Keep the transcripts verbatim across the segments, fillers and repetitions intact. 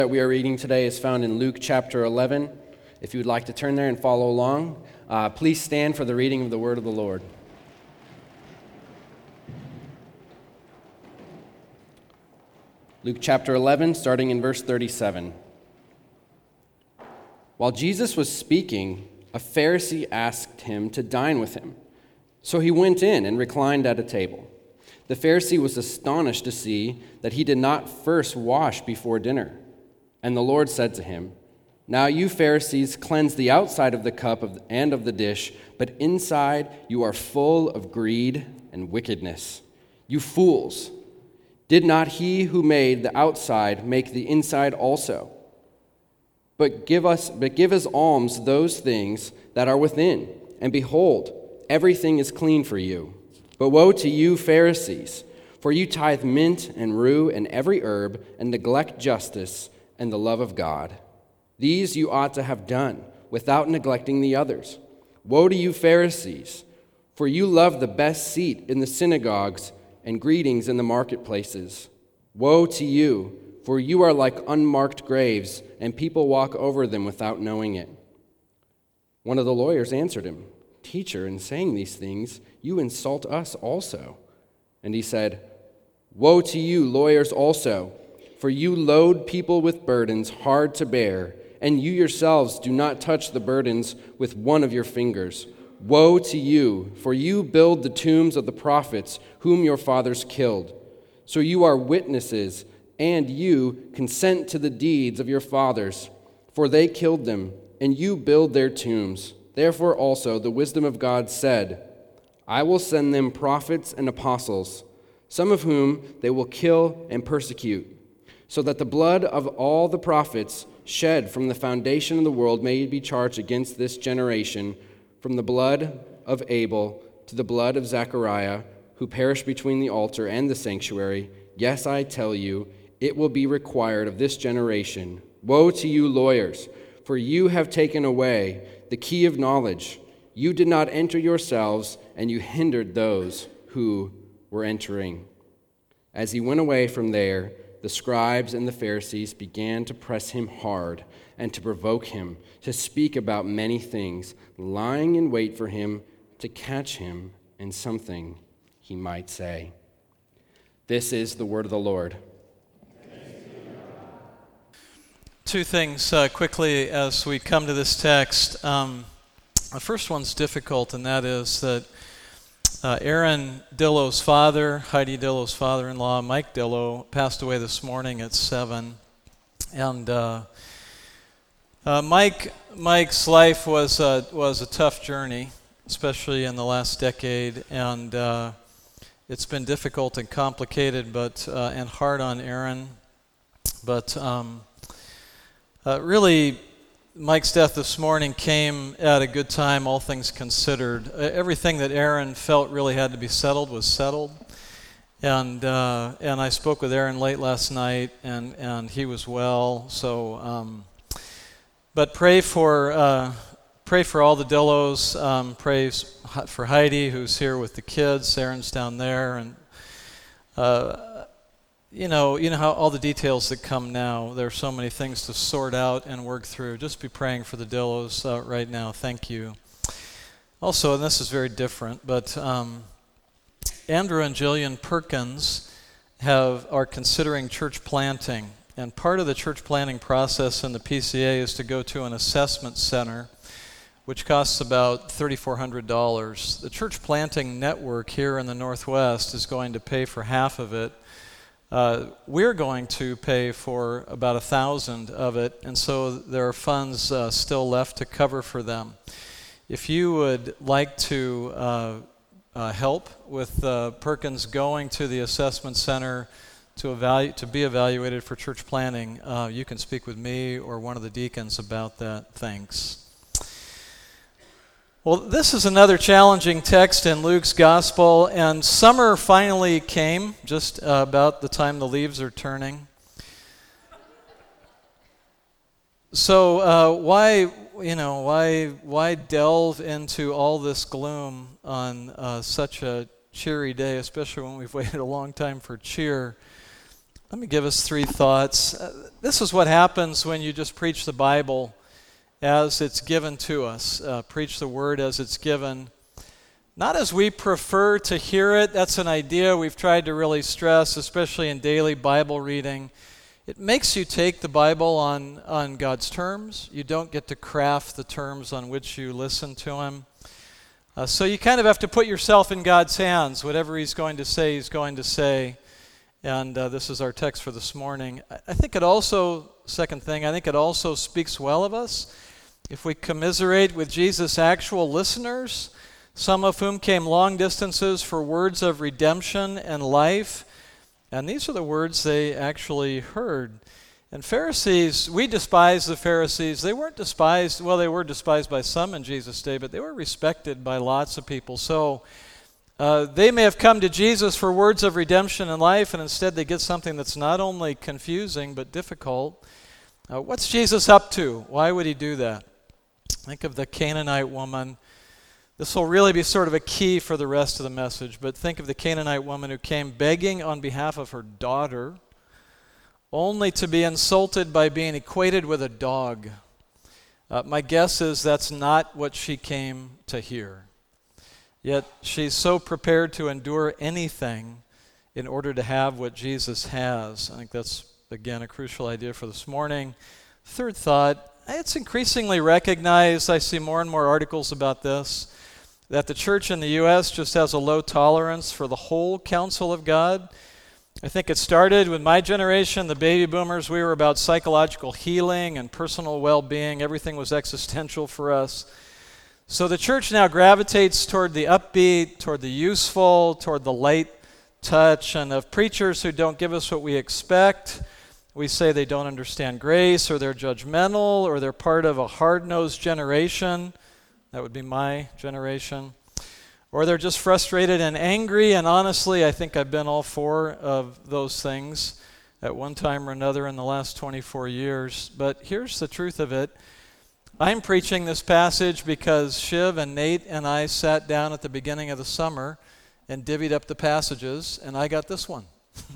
That we are reading today is found in Luke chapter eleven. If you would like to turn there and follow along, uh, please stand for the reading of the word of the Lord. Luke chapter eleven, starting in verse thirty-seven. While Jesus was speaking, a Pharisee asked him to dine with him. So he went in and reclined at a table. The Pharisee was astonished to see that he did not first wash before dinner. And the Lord said to him, "Now you Pharisees cleanse the outside of the cup of, and of the dish, but inside you are full of greed and wickedness. You fools! Did not he who made the outside make the inside also? But give us, but give as alms those things that are within, and behold, everything is clean for you. But woe to you Pharisees, for you tithe mint and rue and every herb, and neglect justice and the love of God. These you ought to have done, without neglecting the others. Woe to you Pharisees, for you love the best seat in the synagogues and greetings in the marketplaces. Woe to you, for you are like unmarked graves, and people walk over them without knowing it." One of the lawyers answered him, "Teacher, in saying these things, you insult us also." And he said, "Woe to you, lawyers also, for you load people with burdens hard to bear, and you yourselves do not touch the burdens with one of your fingers. Woe to you, for you build the tombs of the prophets whom your fathers killed. So you are witnesses, and you consent to the deeds of your fathers, for they killed them, and you build their tombs. Therefore also the wisdom of God said, I will send them prophets and apostles, some of whom they will kill and persecute, so that the blood of all the prophets shed from the foundation of the world may be charged against this generation, from the blood of Abel to the blood of Zechariah, who perished between the altar and the sanctuary. Yes, I tell you, it will be required of this generation. Woe to you lawyers, for you have taken away the key of knowledge. You did not enter yourselves, and you hindered those who were entering." As he went away from there, the scribes and the Pharisees began to press him hard and to provoke him to speak about many things, lying in wait for him to catch him in something he might say. This is the word of the Lord. Two things uh, quickly as we come to this text. Um, the first one's difficult, and that is that Uh, Aaron Dillo's father, Heidi Dillo's father-in-law, Mike Dillo, passed away this morning at seven. And uh, uh, Mike, Mike's life was a, was a tough journey, especially in the last decade. And uh, it's been difficult and complicated, but uh, and hard on Aaron. But um, uh, really, Mike's death this morning came at a good time, all things considered. Uh, everything that Aaron felt really had to be settled was settled. And uh, and I spoke with Aaron late last night, and, and he was well. So, um, but pray for uh, pray for all the Dillos. Um, pray for Heidi, who's here with the kids. Aaron's down there, and uh, You know, you know how all the details that come now, there are so many things to sort out and work through. Just be praying for the Dillos uh, right now. Thank you. Also, and this is very different, but um, Andrew and Jillian Perkins have are considering church planting. And part of the church planting process in the P C A is to go to an assessment center, which costs about three thousand four hundred dollars. The church planting network here in the Northwest is going to pay for half of it. Uh, we're going to pay for about a thousand of it, and so there are funds uh, still left to cover for them. If you would like to uh, uh, help with uh, Perkins going to the assessment center to evaluate to be evaluated for church planting, uh, you can speak with me or one of the deacons about that. Thanks. Well, this is another challenging text in Luke's gospel, and summer finally came, just uh, about the time the leaves are turning. So uh, why, you know, why, why delve into all this gloom on uh, such a cheery day, especially when we've waited a long time for cheer? Let me give us three thoughts. Uh, this is what happens when you just preach the Bible as it's given to us. Uh, preach the Word as it's given. Not as we prefer to hear it. That's an idea we've tried to really stress, especially in daily Bible reading. It makes you take the Bible on, on God's terms. You don't get to craft the terms on which you listen to Him. Uh, so you kind of have to put yourself in God's hands. Whatever He's going to say, He's going to say. And uh, this is our text for this morning. I think it also, second thing, I think it also speaks well of us if we commiserate with Jesus' actual listeners, some of whom came long distances for words of redemption and life. And these are the words they actually heard. And Pharisees, we despise the Pharisees. They weren't despised, well, they were despised by some in Jesus' day, but they were respected by lots of people. So uh, they may have come to Jesus for words of redemption and life, and instead they get something that's not only confusing but difficult. Uh, what's Jesus up to? Why would He do that? Think of the Canaanite woman. This will really be sort of a key for the rest of the message, but think of the Canaanite woman who came begging on behalf of her daughter, only to be insulted by being equated with a dog. Uh, my guess is that's not what she came to hear. Yet she's so prepared to endure anything in order to have what Jesus has. I think that's, again, a crucial idea for this morning. Third thought, it's increasingly recognized, I see more and more articles about this, that the church in the U S just has a low tolerance for the whole counsel of God. I think it started with my generation, the baby boomers. We were about psychological healing and personal well-being. Everything was existential for us. So the church now gravitates toward the upbeat, toward the useful, toward the light touch, and of preachers who don't give us what we expect. We say they don't understand grace, or they're judgmental, or they're part of a hard-nosed generation. That would be my generation. Or they're just frustrated and angry, and honestly, I think I've been all four of those things at one time or another in the last twenty-four years. But here's the truth of it. I'm preaching this passage because Shiv and Nate and I sat down at the beginning of the summer and divvied up the passages, and I got this one.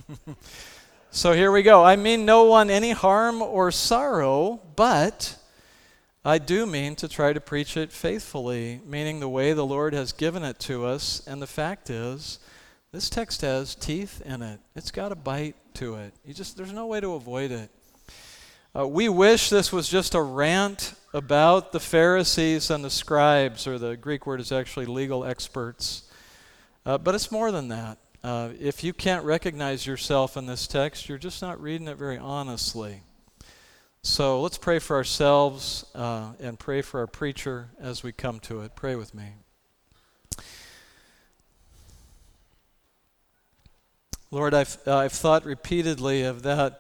So here we go. I mean no one any harm or sorrow, but I do mean to try to preach it faithfully, meaning the way the Lord has given it to us. And the fact is, this text has teeth in it. It's got a bite to it. You just there's no way to avoid it. Uh, we wish this was just a rant about the Pharisees and the scribes, or the Greek word is actually legal experts. Uh, but it's more than that. Uh, if you can't recognize yourself in this text, you're just not reading it very honestly. So let's pray for ourselves uh, and pray for our preacher as we come to it. Pray with me. Lord, I've, uh, I've thought repeatedly of that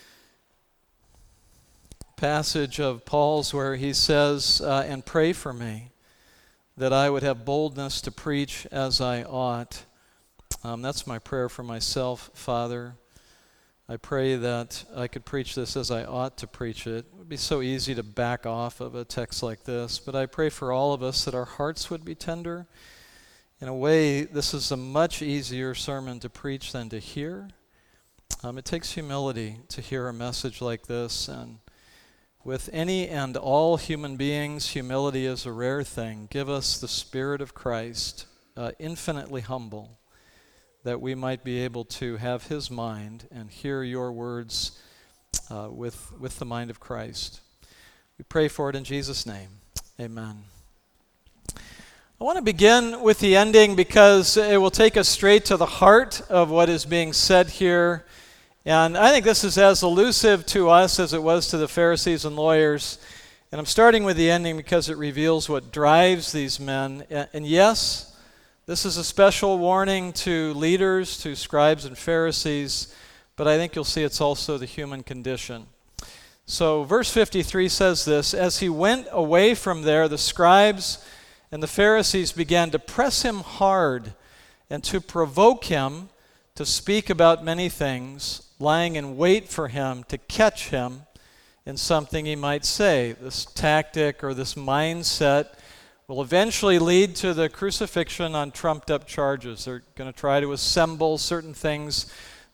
passage of Paul's where he says, uh, and pray for me, that I would have boldness to preach as I ought. Um, that's my prayer for myself, Father. I pray that I could preach this as I ought to preach it. It would be so easy to back off of a text like this, but I pray for all of us that our hearts would be tender. In a way, this is a much easier sermon to preach than to hear. Um, it takes humility to hear a message like this, and with any and all human beings, humility is a rare thing. Give us the Spirit of Christ, uh, infinitely humble, that we might be able to have His mind and hear your words uh, with, with the mind of Christ. We pray for it in Jesus' name. Amen. I want to begin with the ending because it will take us straight to the heart of what is being said here. And I think this is as elusive to us as it was to the Pharisees and lawyers. And I'm starting with the ending because it reveals what drives these men. And yes, this is a special warning to leaders, to scribes and Pharisees, but I think you'll see it's also the human condition. So verse fifty-three says this, as he went away from there, the scribes and the Pharisees began to press him hard and to provoke him to speak about many things, lying in wait for him to catch him in something he might say. This tactic or this mindset will eventually lead to the crucifixion on trumped-up charges. They're going to try to assemble certain things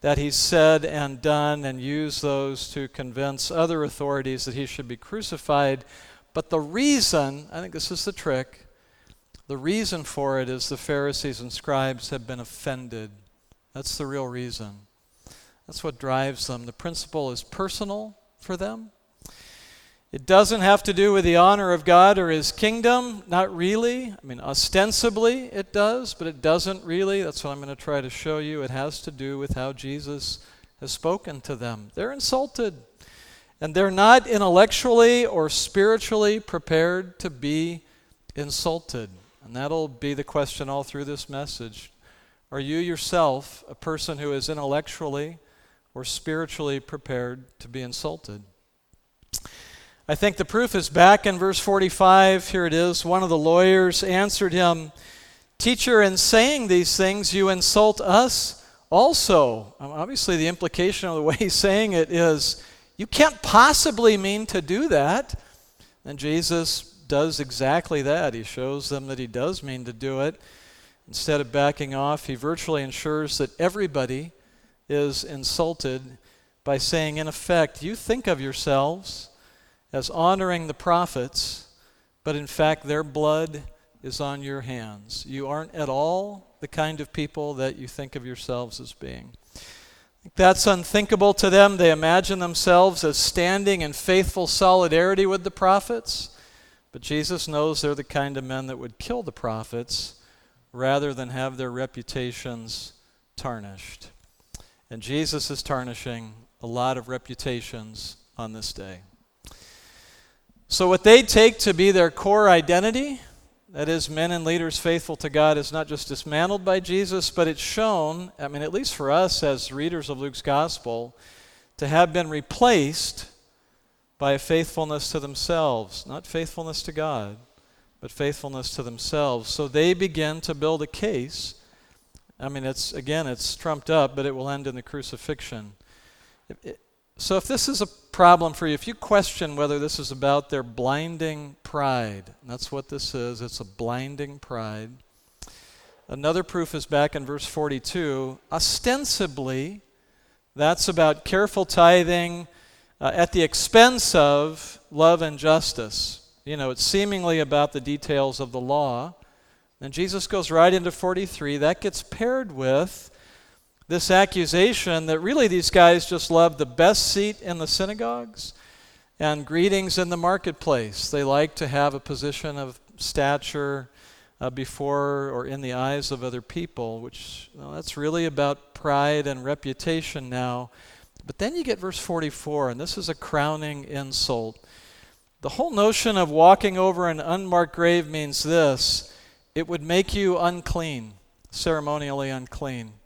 that he's said and done and used those to convince other authorities that he should be crucified. But the reason, I think this is the trick, the reason for it is the Pharisees and scribes have been offended. That's the real reason. That's what drives them. The principle is personal for them. It doesn't have to do with the honor of God or his kingdom. Not really. I mean, ostensibly it does, but it doesn't really. That's what I'm going to try to show you. It has to do with how Jesus has spoken to them. They're insulted, and they're not intellectually or spiritually prepared to be insulted. And that'll be the question all through this message. Are you yourself a person who is intellectually or spiritually prepared to be insulted? I think the proof is back in verse forty-five. Here it is. One of the lawyers answered him, "Teacher, in saying these things, you insult us also." Obviously, the implication of the way he's saying it is, you can't possibly mean to do that. And Jesus does exactly that. He shows them that he does mean to do it. Instead of backing off, he virtually ensures that everybody is insulted by saying, in effect, you think of yourselves as honoring the prophets, but in fact their blood is on your hands. You aren't at all the kind of people that you think of yourselves as being. That's unthinkable to them. They imagine themselves as standing in faithful solidarity with the prophets, but Jesus knows they're the kind of men that would kill the prophets rather than have their reputations tarnished. And Jesus is tarnishing a lot of reputations on this day. So what they take to be their core identity, that is, men and leaders faithful to God, is not just dismantled by Jesus, but it's shown, I mean, at least for us as readers of Luke's gospel, to have been replaced by a faithfulness to themselves. Not faithfulness to God, but faithfulness to themselves. So they begin to build a case. I mean, it's again, it's trumped up, but it will end in the crucifixion. It, it, So if this is a problem for you, if you question whether this is about their blinding pride, and that's what this is, it's a blinding pride. Another proof is back in verse forty-two. Ostensibly, that's about careful tithing uh, at the expense of love and justice. You know, it's seemingly about the details of the law. And Jesus goes right into forty-three. That gets paired with this accusation that really these guys just love the best seat in the synagogues and greetings in the marketplace. They like to have a position of stature uh, before or in the eyes of other people, which well, that's really about pride and reputation now. But then you get verse forty-four, and this is a crowning insult. The whole notion of walking over an unmarked grave means this: it would make you unclean, ceremonially unclean.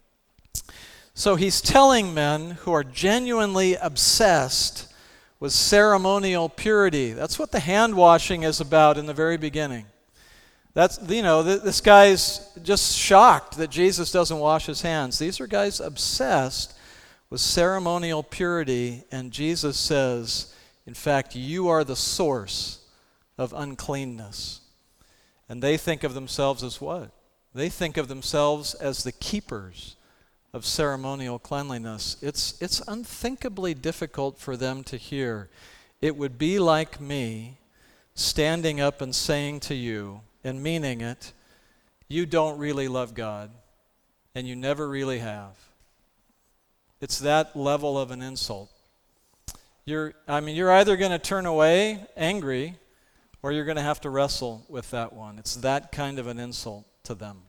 So he's telling men who are genuinely obsessed with ceremonial purity. That's what the hand washing is about in the very beginning. That's, you know, th- this guy's just shocked that Jesus doesn't wash his hands. These are guys obsessed with ceremonial purity, and Jesus says, in fact, you are the source of uncleanness. And they think of themselves as what? They think of themselves as the keepers of ceremonial cleanliness. It's, it's unthinkably difficult for them to hear. It would be like me standing up and saying to you, and meaning it, you don't really love God, and you never really have. It's that level of an insult. You're, I mean, you're either going to turn away angry, or you're going to have to wrestle with that one. It's that kind of an insult to them.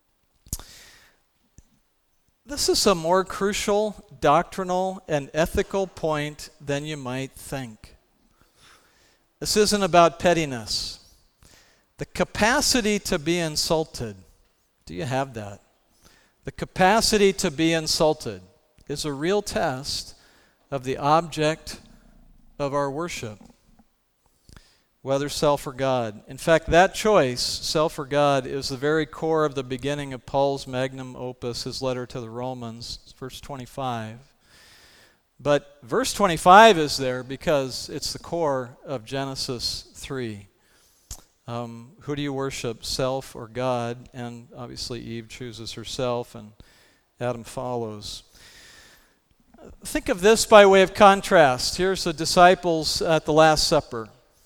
This is a more crucial doctrinal and ethical point than you might think. This isn't about pettiness. The capacity to be insulted, do you have that? The capacity to be insulted is a real test of the object of our worship, whether self or God. In fact, that choice, self or God, is the very core of the beginning of Paul's magnum opus, his letter to the Romans, verse twenty-five. But verse twenty-five is there because it's the core of Genesis three. Um, who do you worship, self or God? And obviously Eve chooses herself and Adam follows. Think of this by way of contrast. Here's the disciples at the Last Supper.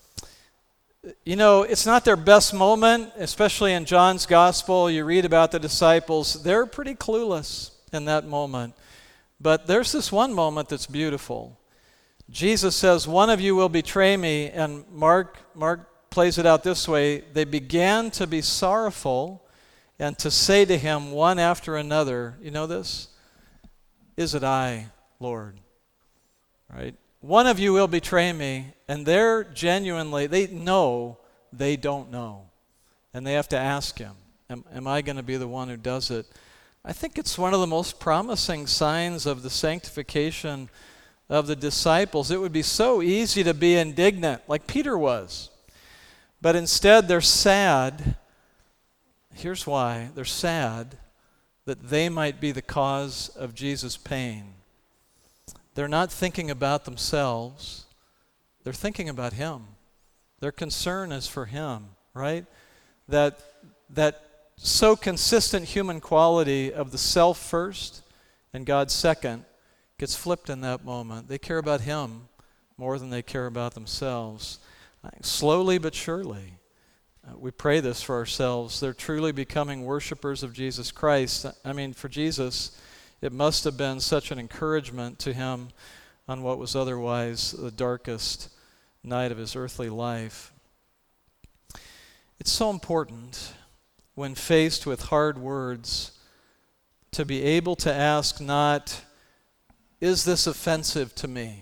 You know, it's not their best moment, especially in John's Gospel. You read about the disciples. They're pretty clueless in that moment. But there's this one moment that's beautiful. Jesus says, one of you will betray me, and Mark, Mark plays it out this way. They began to be sorrowful and to say to him one after another, you know this? Is it I, Lord? Right? One of you will betray me, and they're genuinely, they know they don't know. And they have to ask him, am, am I going to be the one who does it? I think it's one of the most promising signs of the sanctification of the disciples. It would be so easy to be indignant, like Peter was. But instead, they're sad. Here's why. They're sad that they might be the cause of Jesus' pain. They're not thinking about themselves. They're thinking about him. Their concern is for him, right? That, that so consistent human quality of the self first and God second gets flipped in that moment. They care about him more than they care about themselves. Slowly but surely, uh, we pray this for ourselves. They're truly becoming worshipers of Jesus Christ. I mean, for Jesus, it must have been such an encouragement to him on what was otherwise the darkest night of his earthly life. It's so important when faced with hard words to be able to ask not, is this offensive to me?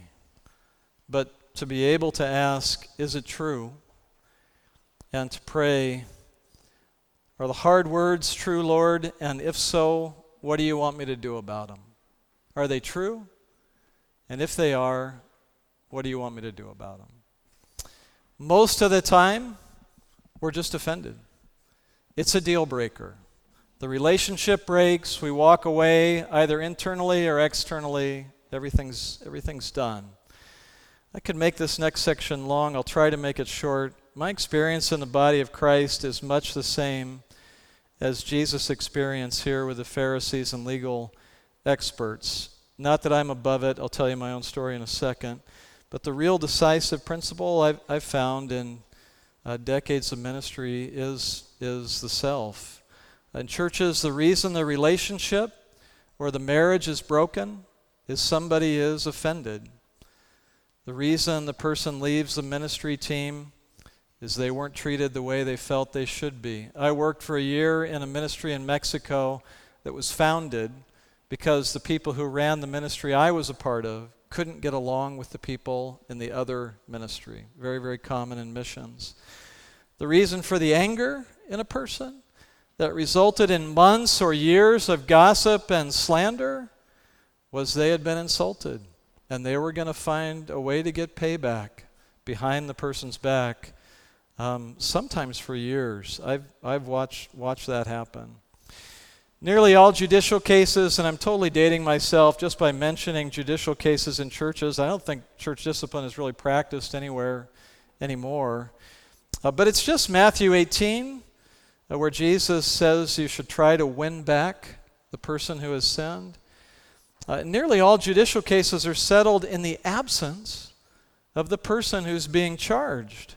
But to be able to ask, is it true? And to pray, are the hard words true, Lord? And if so, what do you want me to do about them? Are they true? And if they are, what do you want me to do about them? Most of the time, we're just offended. It's a deal breaker. The relationship breaks, we walk away, either internally or externally, everything's, everything's done. I could make this next section long, I'll try to make it short. My experience in the body of Christ is much the same as Jesus' experience here with the Pharisees and legal experts. Not that I'm above it, I'll tell you my own story in a second, but the real decisive principle I've, I've found in uh, decades of ministry is, is the self. In churches, the reason the relationship or the marriage is broken is somebody is offended. The reason the person leaves the ministry team is they weren't treated the way they felt they should be. I worked for a year in a ministry in Mexico that was founded because the people who ran the ministry I was a part of couldn't get along with the people in the other ministry. Very, very common in missions. The reason for the anger in a person that resulted in months or years of gossip and slander was they had been insulted, and they were going to find a way to get payback behind the person's back, um, sometimes for years. I've, I've watched, watched that happen. Nearly all judicial cases, and I'm totally dating myself just by mentioning judicial cases in churches. I don't think church discipline is really practiced anywhere anymore. Uh, but it's just Matthew eighteen, uh, where Jesus says you should try to win back the person who has sinned. Uh, nearly all judicial cases are settled in the absence of the person who's being charged.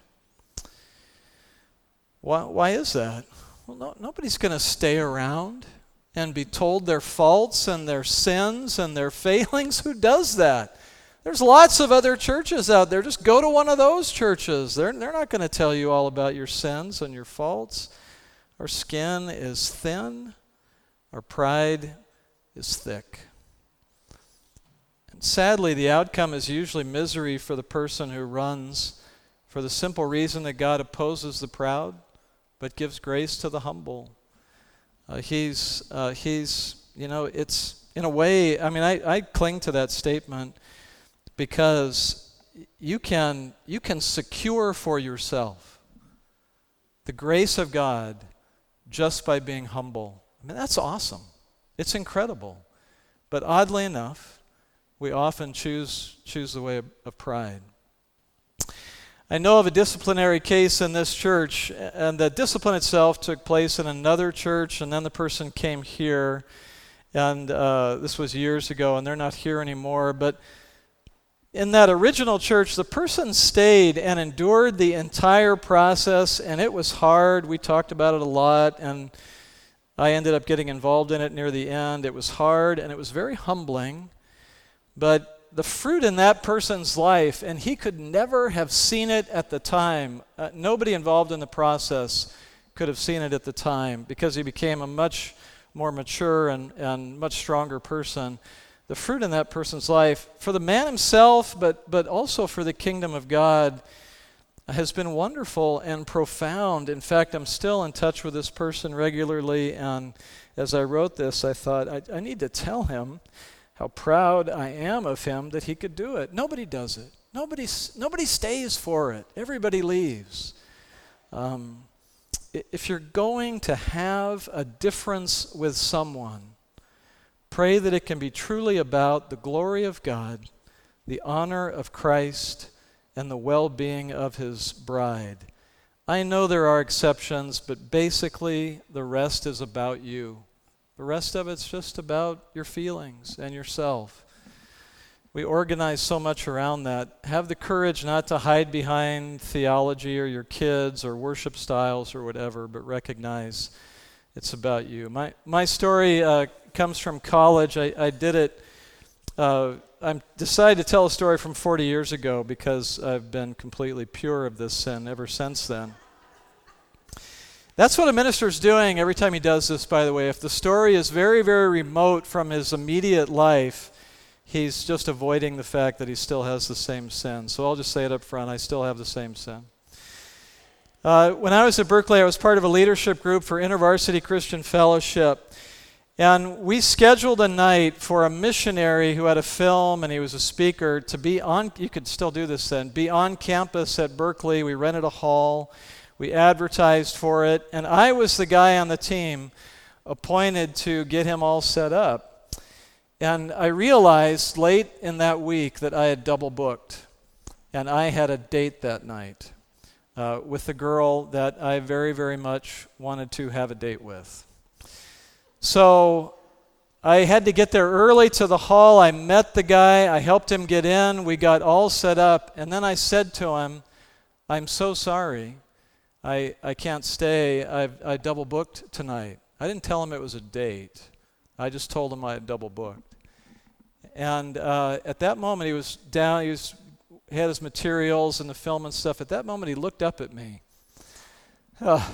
Why, why is that? Well, no, nobody's going to stay around and be told their faults and their sins and their failings. Who does that? There's lots of other churches out there. Just go to one of those churches. They're, they're not going to tell you all about your sins and your faults. Our skin is thin. Our pride is thick. And sadly, the outcome is usually misery for the person who runs, for the simple reason that God opposes the proud, but gives grace to the humble. Uh, he's, uh, he's, you know, it's, in a way, I mean, I, I cling to that statement because you can, you can secure for yourself the grace of God just by being humble. I mean, that's awesome. It's incredible. But oddly enough, we often choose, choose the way of, of pride. I know of a disciplinary case in this church, and the discipline itself took place in another church, and then the person came here. And uh, this was years ago, and they're not here anymore. But in that original church, the person stayed and endured the entire process, and it was hard. We talked about it a lot, and I ended up getting involved in it near the end. It was hard, and it was very humbling. But the fruit in that person's life, and he could never have seen it at the time. Uh, nobody involved in the process could have seen it at the time, because he became a much more mature and, and much stronger person. The fruit in that person's life, for the man himself, but but also for the kingdom of God, has been wonderful and profound. In fact, I'm still in touch with this person regularly, and as I wrote this, I thought, I, I need to tell him how proud I am of him that he could do it. Nobody does it. Nobody, nobody stays for it. Everybody leaves. Um, if you're going to have a difference with someone, pray that it can be truly about the glory of God, the honor of Christ, and the well-being of his bride. I know there are exceptions, but basically the rest is about you. The rest of it's just about your feelings and yourself. We organize so much around that. Have the courage not to hide behind theology or your kids or worship styles or whatever, but recognize it's about you. My my story uh, comes from college. I, I did it. Uh, I decided to tell a story from forty years ago because I've been completely pure of this sin ever since then. That's what a minister's doing every time he does this, by the way. If the story is very, very remote from his immediate life, he's just avoiding the fact that he still has the same sin. So I'll just say it up front, I still have the same sin. Uh, when I was at Berkeley, I was part of a leadership group for InterVarsity Christian Fellowship. And we scheduled a night for a missionary who had a film, and he was a speaker, to be on, you could still do this then, be on campus at Berkeley. We rented a hall. We advertised for it. And I was the guy on the team appointed to get him all set up. And I realized late in that week that I had double booked. And I had a date that night uh, with a girl that I very, very much wanted to have a date with. So I had to get there early to the hall. I met the guy. I helped him get in. We got all set up. And then I said to him, I'm so sorry. I, I can't stay. I've, I double booked tonight. I didn't tell him it was a date. I just told him I had double booked. And uh, at that moment, he was down. He was, had his materials and the film and stuff. At that moment, he looked up at me. Uh,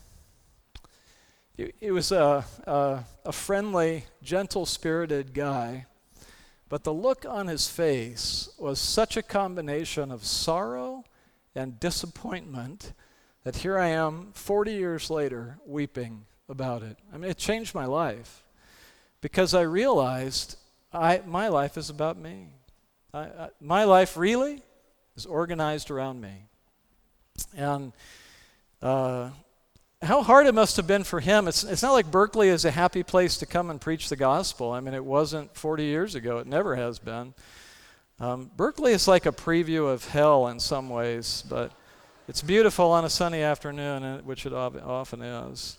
he, he was a, a, a friendly, gentle-spirited guy. But the look on his face was such a combination of sorrow and disappointment that here I am, forty years later, weeping about it. I mean, it changed my life because I realized I, my life is about me. I, I, my life really is organized around me. And uh, how hard it must have been for him. It's, it's not like Berkeley is a happy place to come and preach the gospel. I mean, it wasn't forty years ago. It never has been. Um, Berkeley is like a preview of hell in some ways, but it's beautiful on a sunny afternoon, which it often is.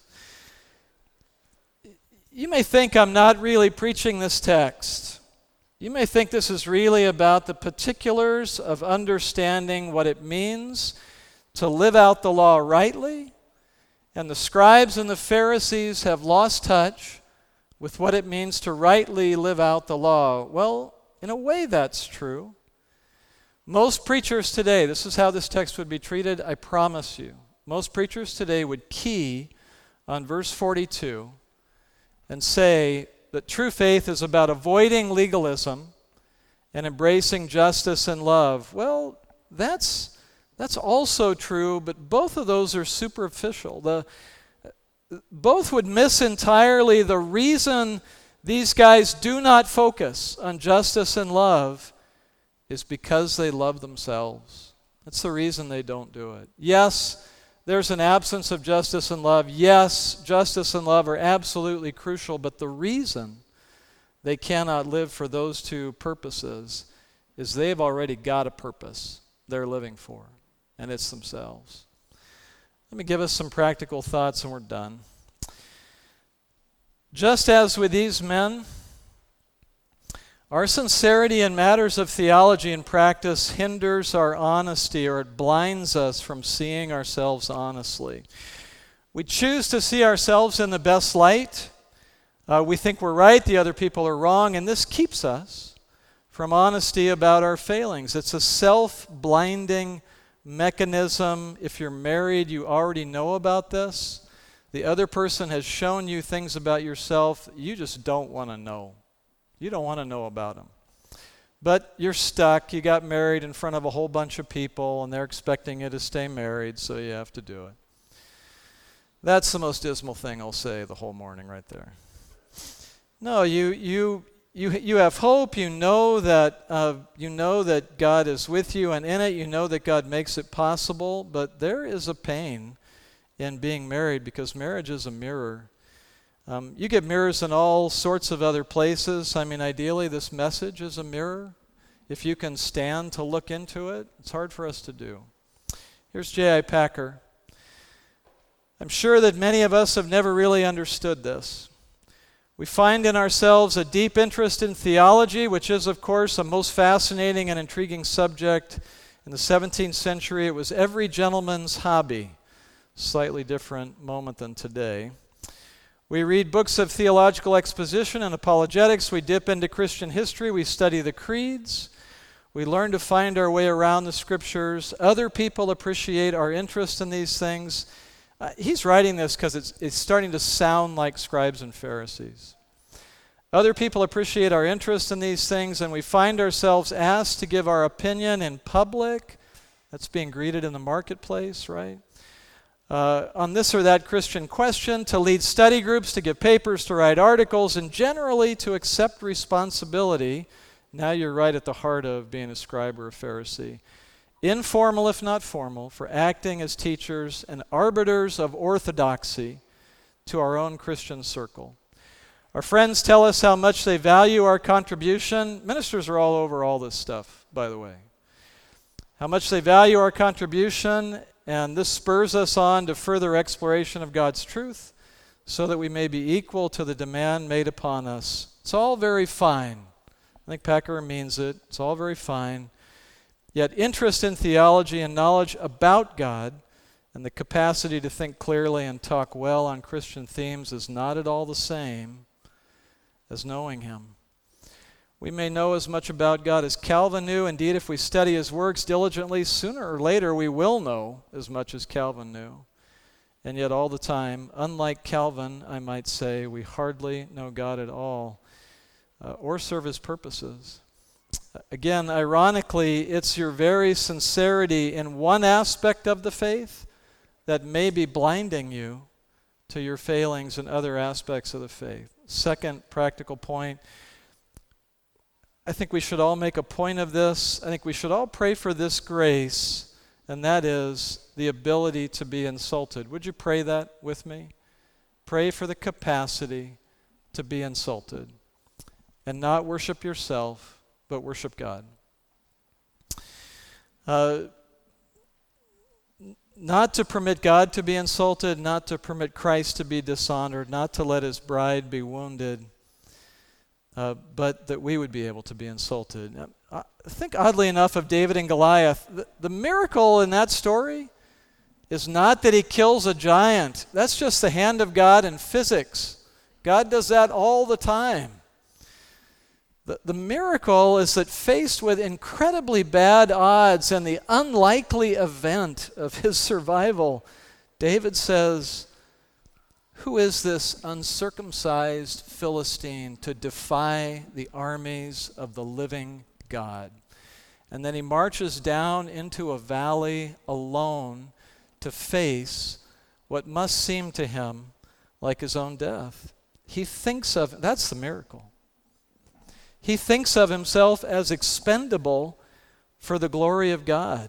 You may think I'm not really preaching this text. You may think this is really about the particulars of understanding what it means to live out the law rightly, and the scribes and the Pharisees have lost touch with what it means to rightly live out the law. Well, in a way that's true. Most preachers today, this is how this text would be treated, I promise you. Most preachers today would key on verse forty-two and say that true faith is about avoiding legalism and embracing justice and love. Well, that's that's also true, but both of those are superficial. The, both would miss entirely the reason these guys do not focus on justice and love is because they love themselves. That's the reason they don't do it. Yes, there's an absence of justice and love. Yes, justice and love are absolutely crucial, but the reason they cannot live for those two purposes is they've already got a purpose they're living for, and it's themselves. Let me give us some practical thoughts and we're done. Just as with these men, our sincerity in matters of theology and practice hinders our honesty, or it blinds us from seeing ourselves honestly. We choose to see ourselves in the best light. Uh, we think we're right, the other people are wrong, and this keeps us from honesty about our failings. It's a self-blinding mechanism. If you're married, you already know about this. The other person has shown you things about yourself you just don't want to know. You don't want to know about them. But you're stuck. You got married in front of a whole bunch of people, and they're expecting you to stay married, so you have to do it. That's the most dismal thing I'll say the whole morning right there. No, you you you you have hope. You know that uh, you know that God is with you, and in it, you know that God makes it possible. But there is a pain in being married, because marriage is a mirror. Um, you get mirrors in all sorts of other places. I mean, ideally, this message is a mirror. If you can stand to look into it, it's hard for us to do. Here's J I Packer. I'm sure that many of us have never really understood this. We find in ourselves a deep interest in theology, which is, of course, a most fascinating and intriguing subject. In the seventeenth century, it was every gentleman's hobby. Slightly different moment than today. We read books of theological exposition and apologetics. We dip into Christian history. We study the creeds. We learn to find our way around the scriptures. Other people appreciate our interest in these things. Uh, he's writing this because it's, it's starting to sound like scribes and Pharisees. Other people appreciate our interest in these things, and we find ourselves asked to give our opinion in public. That's being greeted in the marketplace, right? Uh, on this or that Christian question, to lead study groups, to give papers, to write articles, and generally to accept responsibility. Now you're right at the heart of being a scribe or a Pharisee. Informal, if not formal, for acting as teachers and arbiters of orthodoxy to our own Christian circle. Our friends tell us how much they value our contribution. Ministers are all over all this stuff, by the way. How much they value our contribution. And this spurs us on to further exploration of God's truth so that we may be equal to the demand made upon us. It's all very fine. I think Packer means it. It's all very fine. Yet interest in theology and knowledge about God and the capacity to think clearly and talk well on Christian themes is not at all the same as knowing Him. We may know as much about God as Calvin knew. Indeed, if we study his works diligently, sooner or later we will know as much as Calvin knew. And yet all the time, unlike Calvin, I might say, we hardly know God at all uh, or serve his purposes. Again, ironically, it's your very sincerity in one aspect of the faith that may be blinding you to your failings in other aspects of the faith. Second practical point, I think we should all make a point of this. I think we should all pray for this grace, and that is the ability to be insulted. Would you pray that with me? Pray for the capacity to be insulted and not worship yourself, but worship God. Uh, not to permit God to be insulted, not to permit Christ to be dishonored, not to let his bride be wounded, Uh, but that we would be able to be insulted. I think oddly enough of David and Goliath, the, the miracle in that story is not that he kills a giant. That's just the hand of God in physics. God does that all the time. The, the miracle is that faced with incredibly bad odds and the unlikely event of his survival, David says, "Who is this uncircumcised Philistine to defy the armies of the living God?" And then he marches down into a valley alone to face what must seem to him like his own death. He thinks of, that's the miracle. He thinks of himself as expendable for the glory of God.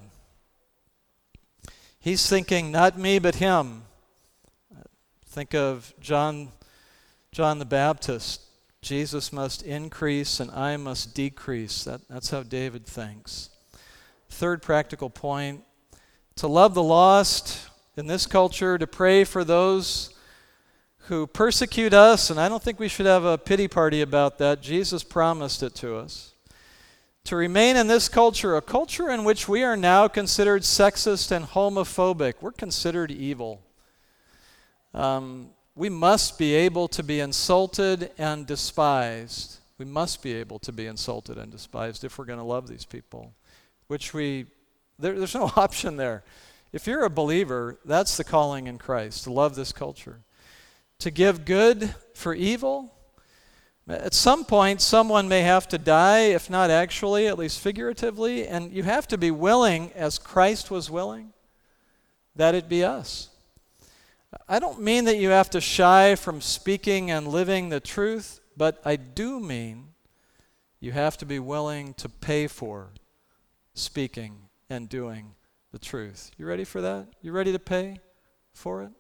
He's thinking, not me, but him. Think of John, John the Baptist. Jesus must increase and I must decrease. That, that's how David thinks. Third practical point, to love the lost in this culture, to pray for those who persecute us, and I don't think we should have a pity party about that. Jesus promised it to us. To remain in this culture, a culture in which we are now considered sexist and homophobic. We're considered evil. Um, we must be able to be insulted and despised. We must be able to be insulted and despised if we're going to love these people, which we, there, there's no option there. If you're a believer, that's the calling in Christ, to love this culture. To give good for evil. At some point, someone may have to die, if not actually, at least figuratively, and you have to be willing, as Christ was willing, that it be us. I don't mean that you have to shy from speaking and living the truth, but I do mean you have to be willing to pay for speaking and doing the truth. You ready for that? You ready to pay for it?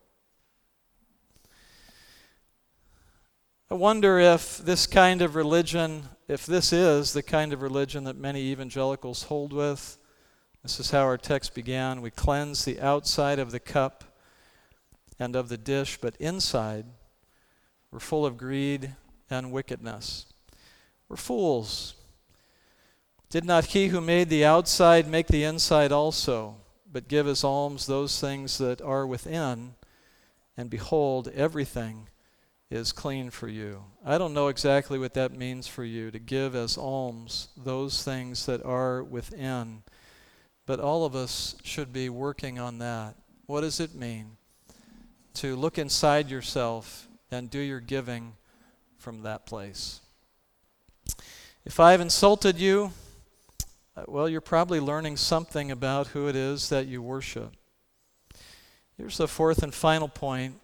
I wonder if this kind of religion, if this is the kind of religion that many evangelicals hold with. This is how our text began. We cleanse the outside of the cup and of the dish, but inside we're full of greed and wickedness. We're fools. Did not he who made the outside make the inside also, but give as alms those things that are within, and behold, everything is clean for you. I don't know exactly what that means for you, to give as alms those things that are within, but all of us should be working on that. What does it mean to look inside yourself and do your giving from that place? If I've insulted you, well, you're probably learning something about who it is that you worship. Here's the fourth and final point.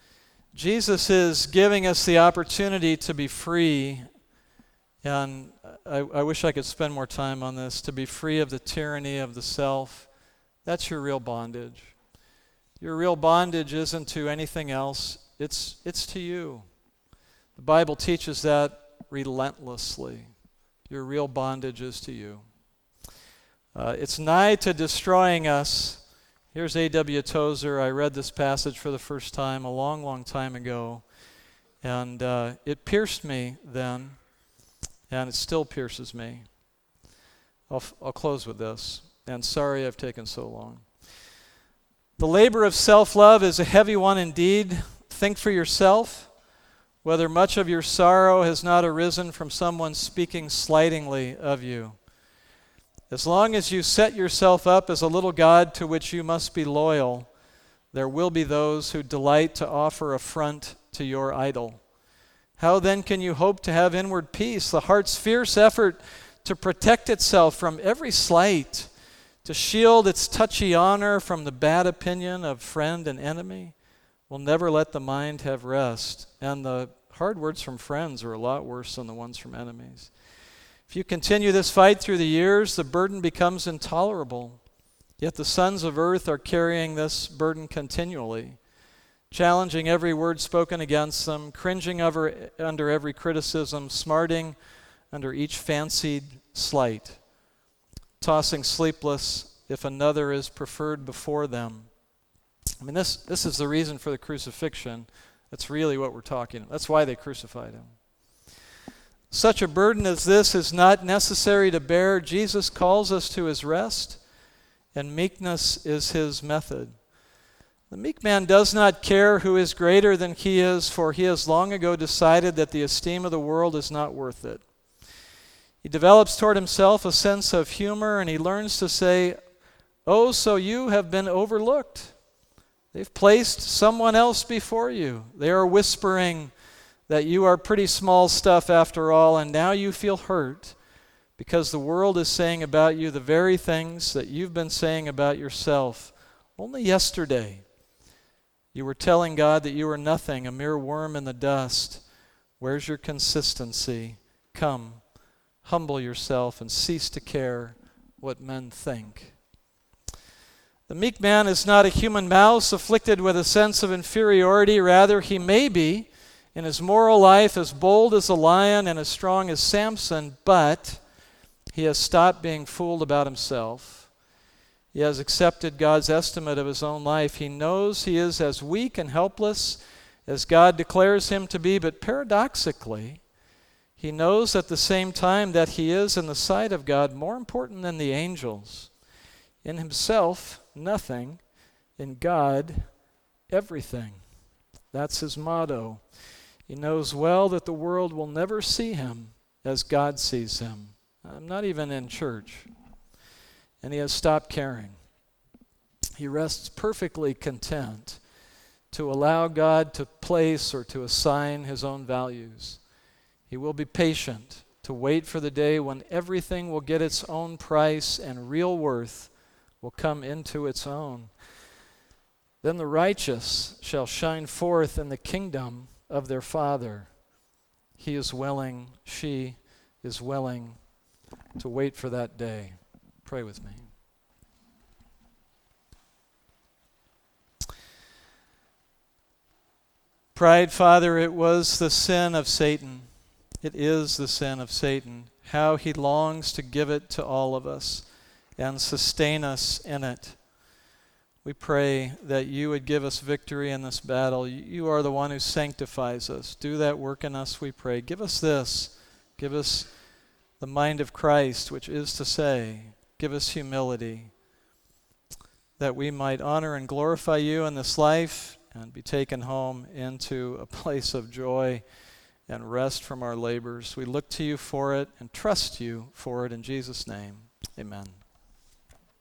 Jesus is giving us the opportunity to be free, and I, I wish I could spend more time on this, to be free of the tyranny of the self. That's your real bondage. Your real bondage isn't to anything else, it's, it's to you. The Bible teaches that relentlessly. Your real bondage is to you. Uh, it's nigh to destroying us. Here's A W Tozer. I read this passage for the first time a long, long time ago, and uh, it pierced me then, and it still pierces me. I'll, f- I'll close with this, and sorry I've taken so long. The labor of self-love is a heavy one indeed. Think for yourself whether much of your sorrow has not arisen from someone speaking slightingly of you. As long as you set yourself up as a little god to which you must be loyal, there will be those who delight to offer affront to your idol. How then can you hope to have inward peace? The heart's fierce effort to protect itself from every slight, to shield its touchy honor from the bad opinion of friend and enemy, will never let the mind have rest. And the hard words from friends are a lot worse than the ones from enemies. If you continue this fight through the years, the burden becomes intolerable. Yet the sons of earth are carrying this burden continually, challenging every word spoken against them, cringing over, under every criticism, smarting under each fancied slight, tossing sleepless if another is preferred before them. I mean, this, this is the reason for the crucifixion. That's really what we're talking about. That's why they crucified him. Such a burden as this is not necessary to bear. Jesus calls us to his rest, and meekness is his method. The meek man does not care who is greater than he is, for he has long ago decided that the esteem of the world is not worth it. He develops toward himself a sense of humor, and he learns to say, "Oh, so you have been overlooked. They've placed someone else before you. They are whispering that you are pretty small stuff after all, and now you feel hurt because the world is saying about you the very things that you've been saying about yourself. Only yesterday, you were telling God that you were nothing, a mere worm in the dust. Where's your consistency? Come, humble yourself and cease to care what men think." The meek man is not a human mouse afflicted with a sense of inferiority. Rather, he may be, in his moral life, as bold as a lion and as strong as Samson, but he has stopped being fooled about himself. He has accepted God's estimate of his own life. He knows he is as weak and helpless as God declares him to be, but paradoxically, he knows at the same time that he is, in the sight of God, more important than the angels. In himself, nothing. In God, everything. That's his motto. He knows well that the world will never see him as God sees him. I'm not even in church. And he has stopped caring. He rests perfectly content to allow God to place or to assign his own values. He will be patient to wait for the day when everything will get its own price and real worth will come into its own. Then the righteous shall shine forth in the kingdom of their Father. He is willing, she is willing to wait for that day. Pray with me. Pride, Father, it was the sin of Satan. It is the sin of Satan. How he longs to give it to all of us and sustain us in it. We pray that you would give us victory in this battle. You are the one who sanctifies us. Do that work in us, we pray. Give us this. Give us the mind of Christ, which is to say, give us humility, that we might honor and glorify you in this life and be taken home into a place of joy and rest from our labors. We look to you for it and trust you for it in Jesus' name. Amen.